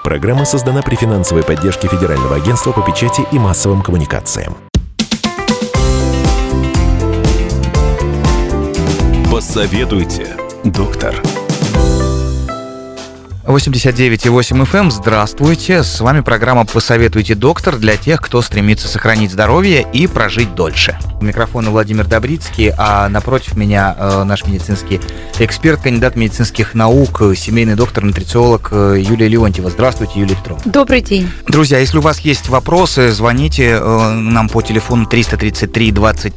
Программа создана при финансовой поддержке Федерального агентства по печати и массовым коммуникациям. Посоветуйте, доктор. 89,8 FM. Здравствуйте. С вами программа «Посоветуйте, доктор» для тех, кто стремится сохранить здоровье и прожить дольше. У микрофона Владимир Добрицкий, а напротив меня наш медицинский эксперт, кандидат медицинских наук, семейный доктор-нутрициолог Юлия Леонтьева. Здравствуйте, Юлия Петровна. Добрый день. Друзья, если у вас есть вопросы, звоните нам по телефону 333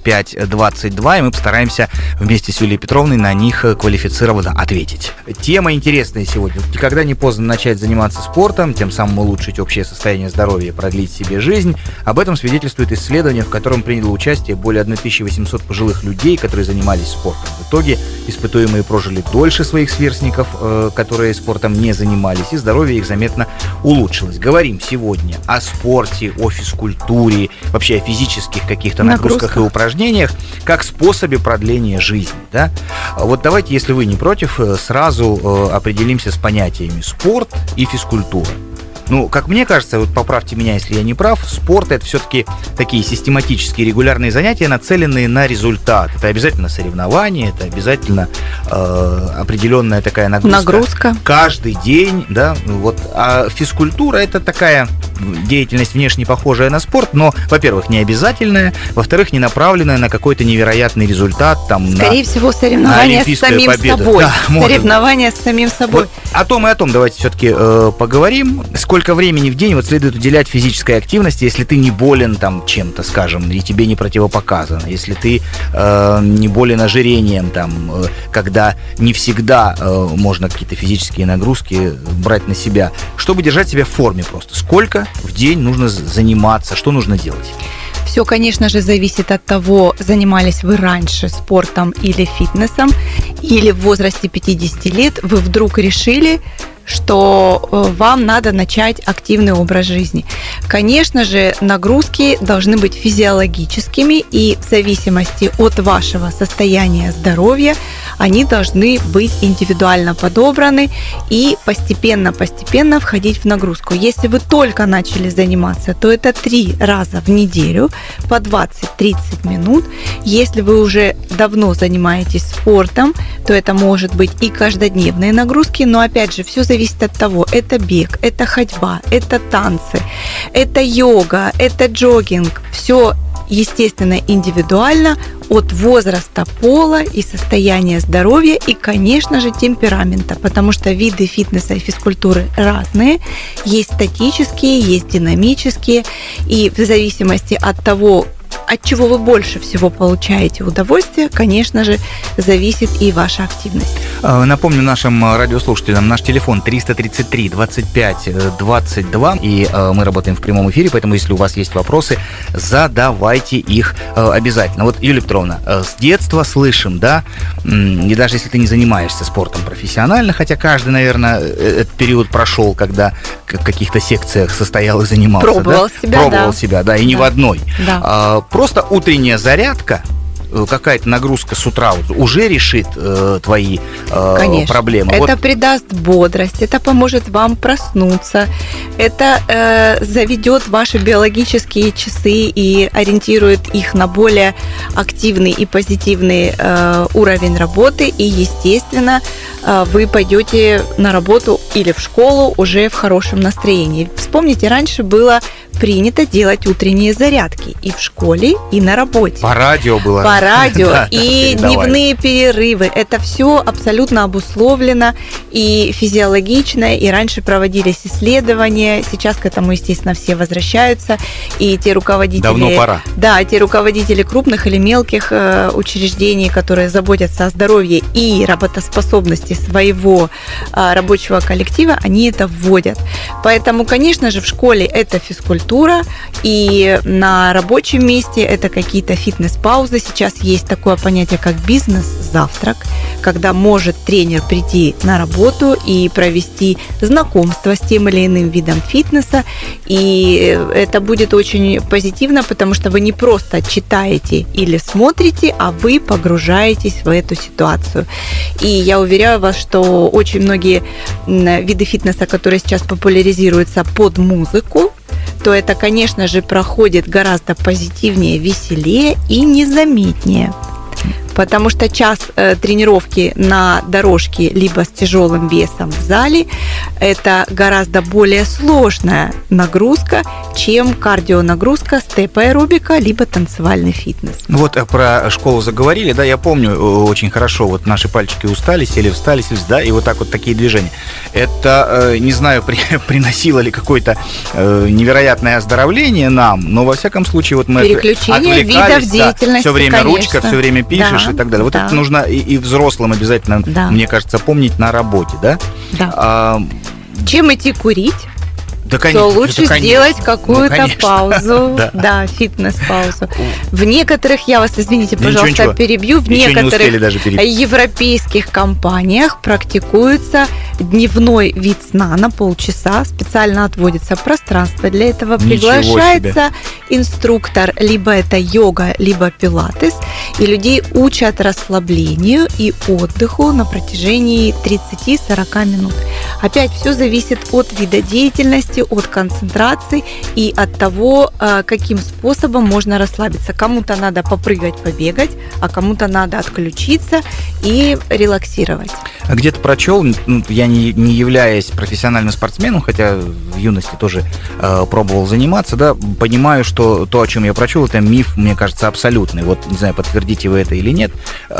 25 22, и мы постараемся вместе с Юлией Петровной на них квалифицированно ответить. Тема интересная сегодня. Никогда не поздно начать заниматься спортом, тем самым улучшить общее состояние здоровья и продлить себе жизнь. Об этом свидетельствует исследование, в котором приняло участие более 1800 пожилых людей, которые занимались спортом. В итоге испытуемые прожили дольше своих сверстников, которые спортом не занимались, и здоровье их заметно улучшилось. Говорим сегодня о спорте, о физкультуре, вообще о физических каких-то нагрузках и упражнениях, как способе продления жизни. Да? Вот давайте, если вы не против, сразу определимся с понятиями спорт и физкультура. Ну, как мне кажется, вот поправьте меня, если я не прав, спорт — это все-таки такие систематические регулярные занятия, нацеленные на результат. Это обязательно соревнования, это обязательно определенная такая нагрузка. Каждый день, да, вот. А физкультура — это такая деятельность, внешне похожая на спорт, но, во-первых, не обязательная, во-вторых, не направленная на какой-то невероятный результат. Там, скорее всего, соревнования с самим собой. Да, соревнования с самим собой. Вот о том и о том давайте все-таки поговорим. Сколько времени в день вот следует уделять физической активности, если ты не болен там чем-то, скажем, и тебе не противопоказано, если ты не болен ожирением, там, когда не всегда можно какие-то физические нагрузки брать на себя, чтобы держать себя в форме просто. Сколько в день нужно заниматься, что нужно делать? Все, конечно же, зависит от того, занимались вы раньше спортом или фитнесом, или в возрасте 50 лет вы вдруг решили, что вам надо начать активный образ жизни. Конечно же, нагрузки должны быть физиологическими, и в зависимости от вашего состояния здоровья они должны быть индивидуально подобраны и постепенно входить в нагрузку. Если вы только начали заниматься, то это 3 раза в неделю по 20-30 минут. Если вы уже давно занимаетесь спортом, то это может быть и каждодневные нагрузки, но опять же, все зависит от того, это бег, это ходьба, это танцы, это йога, это джогинг. Все, естественно, индивидуально от возраста, пола и состояния здоровья и, конечно же, темперамента, потому что виды фитнеса и физкультуры разные. Есть статические, есть динамические, и в зависимости от того, от чего вы больше всего получаете удовольствие, конечно же, зависит и ваша активность. Напомню нашим радиослушателям, наш телефон 333 25 22, и мы работаем в прямом эфире, поэтому если у вас есть вопросы, задавайте их обязательно. Вот, Юлия Петровна, с детства слышим, да, и даже если ты не занимаешься спортом профессионально, хотя каждый, наверное, этот период прошел, когда в каких-то секциях состоял и занимался. Пробовал себя, да, и не в одной. Да. Просто утренняя зарядка, какая-то нагрузка с утра уже решит твои проблемы. Это придаст бодрость, это поможет вам проснуться, это заведет ваши биологические часы и ориентирует их на более активный и позитивный уровень работы, и, естественно, вы пойдете на работу или в школу уже в хорошем настроении. Вспомните, раньше было принято делать утренние зарядки и в школе, и на работе. По радио было. По радио. Да, и дневные перерывы. Это все абсолютно обусловлено и физиологично, и раньше проводились исследования. Сейчас к этому, естественно, все возвращаются. И те руководители... Давно пора. Да, те руководители крупных или мелких учреждений, которые заботятся о здоровье и работоспособности своего рабочего коллектива, они это вводят. Поэтому, конечно же, в школе это физкультура, и на рабочем месте это какие-то фитнес-паузы. Сейчас есть такое понятие, как бизнес-завтрак, когда может тренер прийти на работу и провести знакомство с тем или иным видом фитнеса, и это будет очень позитивно, потому что вы не просто читаете или смотрите, а вы погружаетесь в эту ситуацию. И я уверяю вас, что очень многие виды фитнеса, которые сейчас популяризируются активизируется под музыку, то это, конечно же, проходит гораздо позитивнее, веселее и незаметнее. Потому что час тренировки на дорожке либо с тяжелым весом в зале – это гораздо более сложная нагрузка, чем кардионагрузка, степ-аэробика, либо танцевальный фитнес. Ну вот про школу заговорили, да, я помню очень хорошо, вот наши пальчики устали, сели, встали, да, и вот так вот такие движения. Это, не знаю, приносило ли какое-то невероятное оздоровление нам, но во всяком случае вот мы переключение видов деятельности, все время конечно. Ручка, все время пишешь, да, и так далее. Вот да. это нужно и взрослым обязательно, да. мне кажется, помнить на работе, да? Да. Чем идти курить? Да, конечно, то лучше сделать какую-то паузу, да, фитнес-паузу. В некоторых, я вас, извините, пожалуйста, перебью, в некоторых европейских компаниях практикуется дневной вид сна на полчаса, специально отводится пространство для этого, приглашается инструктор, либо это йога, либо пилатес, и людей учат расслаблению и отдыху на протяжении 30-40 минут. Опять все зависит от вида деятельности, от концентрации и от того, каким способом можно расслабиться. Кому-то надо попрыгать, побегать, а кому-то надо отключиться и релаксировать. Где-то прочел, я не являясь профессиональным спортсменом, хотя в юности тоже пробовал заниматься, да, понимаю, что то, о чем я прочел, это миф, мне кажется, абсолютный. Вот, не знаю, подтвердите вы это или нет.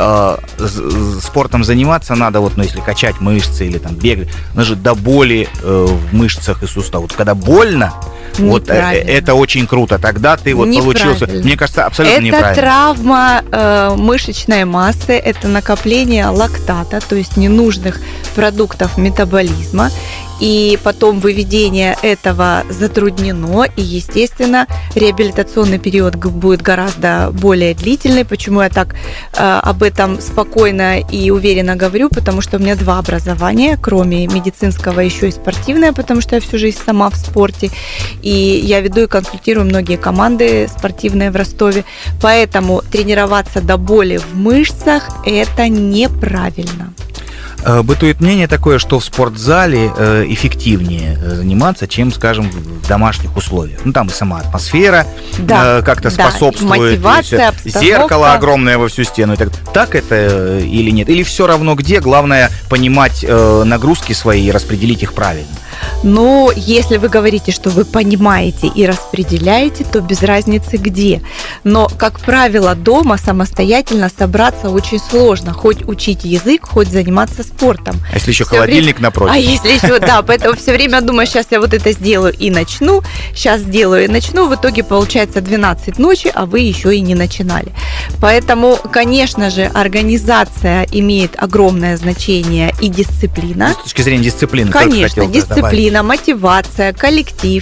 Спортом заниматься надо, вот, если качать мышцы или там бегать, даже до боли в мышцах и суставах. Вот когда больно, вот это очень круто. Тогда ты вот получился. Мне кажется, абсолютно неправильно. Это травма мышечной массы, это накопление лактата, то есть ненужных продуктов метаболизма. И потом выведение этого затруднено, и, естественно, реабилитационный период будет гораздо более длительный. Почему я так об этом спокойно и уверенно говорю? Потому что у меня 2 образования, кроме медицинского, еще и спортивное, потому что я всю жизнь сама в спорте, и я веду и консультирую многие команды спортивные в Ростове. Поэтому тренироваться до боли в мышцах – это неправильно. Бытует мнение такое, что в спортзале эффективнее заниматься, чем, скажем, в домашних условиях. Ну, там и сама атмосфера как-то способствует. Мотивация, обстановка. Зеркало огромное во всю стену. Так это или нет? Или все равно где? Главное понимать нагрузки свои и распределить их правильно. Но если вы говорите, что вы понимаете и распределяете, то без разницы где. Но, как правило, дома самостоятельно собраться очень сложно. Хоть учить язык, хоть заниматься спортом. А если еще холодильник напротив? А если еще, да, поэтому все время думаю, сейчас я вот это сделаю и начну, сейчас сделаю и начну, в итоге получается 12 ночи, а вы еще и не начинали. Поэтому, конечно же, организация имеет огромное значение и дисциплина. С точки зрения дисциплины. Конечно, дисциплина, мотивация, коллектив.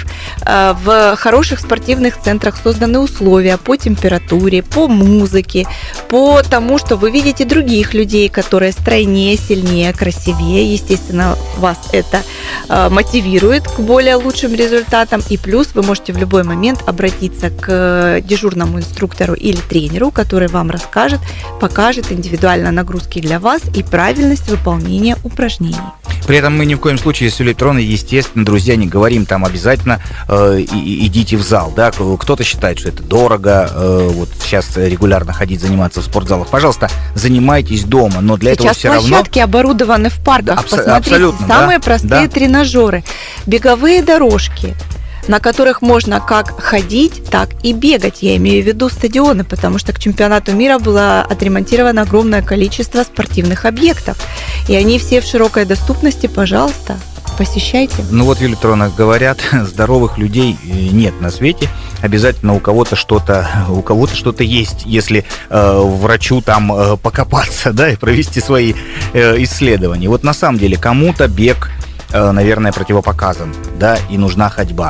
В хороших спортивных центрах созданы условия по температуре, по музыке, по тому, что вы видите других людей, которые стройнее, сильнее, красивее. Естественно, вас это мотивирует к более лучшим результатам. И плюс вы можете в любой момент обратиться к дежурному инструктору или тренеру, который вам расскажет, покажет индивидуально нагрузки для вас и правильность выполнения упражнений. При этом мы ни в коем случае с электронной, естественно, друзья, не говорим там обязательно идите в зал, да, кто-то считает, что это дорого, вот сейчас регулярно ходить заниматься в спортзалах, пожалуйста, занимайтесь дома, но для этого все равно... Сейчас площадки оборудованы в парках, посмотрите, самые простые тренажеры, беговые дорожки, на которых можно как ходить, так и бегать. Я имею в виду стадионы, потому что к чемпионату мира было отремонтировано огромное количество спортивных объектов. И они все в широкой доступности, пожалуйста, посещайте. Ну вот, Юлия Петровна, говорят, здоровых людей нет на свете. Обязательно у кого-то что-то есть, если врачу там покопаться, да, и провести свои исследования. Вот на самом деле кому-то бег, наверное, противопоказан, да, и нужна ходьба.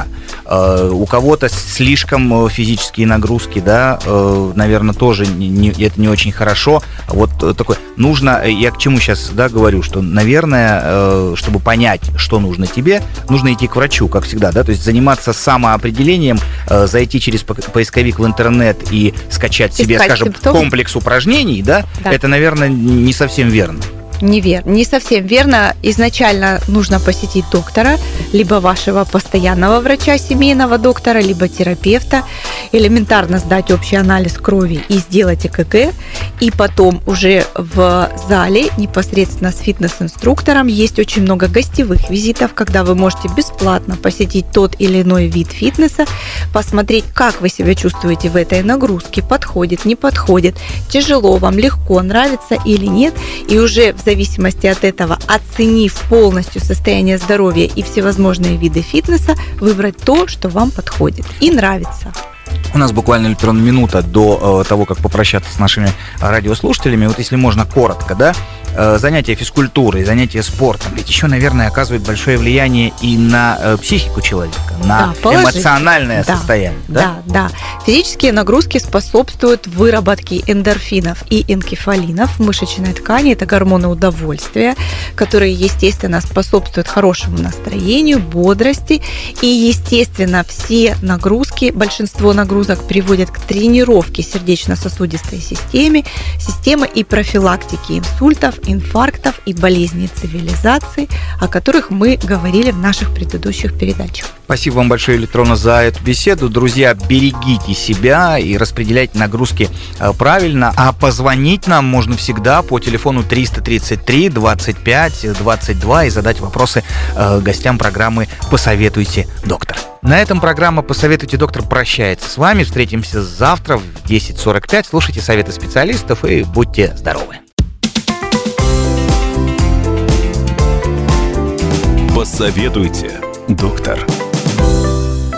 У кого-то слишком физические нагрузки, да, наверное, тоже это не очень хорошо. Вот такое нужно, я к чему сейчас, да, говорю, что, наверное, чтобы понять, что нужно тебе, нужно идти к врачу, как всегда, да, то есть заниматься самоопределением, зайти через поисковик в интернет и скачать себе, скажем, комплекс упражнений, да, это, наверное, не совсем верно. Не совсем верно. Изначально нужно посетить доктора, либо вашего постоянного врача, семейного доктора, либо терапевта, элементарно сдать общий анализ крови и сделать ЭКГ, и потом уже в зале непосредственно с фитнес-инструктором есть очень много гостевых визитов, когда вы можете бесплатно посетить тот или иной вид фитнеса, посмотреть, как вы себя чувствуете в этой нагрузке, подходит, не подходит, тяжело вам, легко, нравится или нет, и уже в зависимости от этого, оценив полностью состояние здоровья и всевозможные виды фитнеса, выбрать то, что вам подходит и нравится. У нас буквально электронная минута до того, как попрощаться с нашими радиослушателями. Вот если можно коротко, да, занятия физкультурой, занятия спортом, ведь еще, наверное, оказывает большое влияние и на психику человека, на эмоциональное состояние. Да. Физические нагрузки способствуют выработке эндорфинов и энкефалинов в мышечной ткани. Это гормоны удовольствия, которые, естественно, способствуют хорошему настроению, бодрости. И, естественно, все нагрузки, большинство нагрузок приводят к тренировке сердечно-сосудистой системы и профилактике инсультов, инфарктов и болезней цивилизации, о которых мы говорили в наших предыдущих передачах. Спасибо вам большое, Электронно, за эту беседу. Друзья, берегите себя и распределяйте нагрузки правильно. А позвонить нам можно всегда по телефону 333 25 22 и задать вопросы гостям программы «Посоветуйте, доктор». На этом программа «Посоветуйте, доктор» прощается с вами. Встретимся завтра в 10:45. Слушайте советы специалистов и будьте здоровы. Посоветуйте, доктор.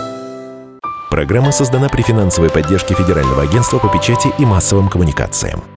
Программа создана при финансовой поддержке Федерального агентства по печати и массовым коммуникациям.